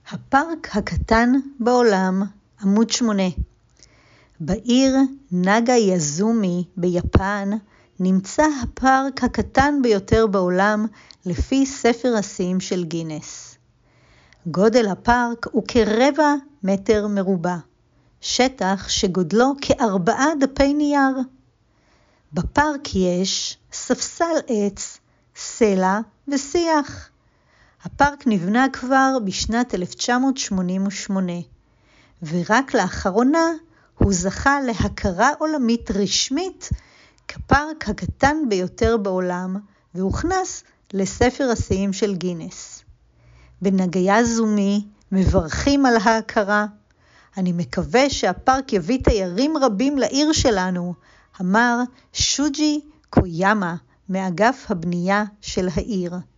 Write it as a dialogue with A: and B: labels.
A: הפארק הקטן בעולם, עמוד 8. בעיר נגה יזומי ביפן נמצא הפארק הקטן ביותר בעולם לפי ספר השיאים של גינס. גודל הפארק הוא כ-0.25 מטר מרובע, שטח שגודלו כ4 דפי נייר. בפארק יש ספסל עץ, סלע ושיח. הפארק נבנה כבר בשנת 1988, ורק לאחרונה הוא זכה להכרה עולמית רשמית כפארק הקטן ביותר בעולם, והוכנס לספר השיאים של גינס. בנגה יזומי מברכים על ההכרה. אני מקווה שהפארק יביא תיירים רבים לעיר שלנו, אמר שוג'י קויאמה מאגף הבנייה של העיר.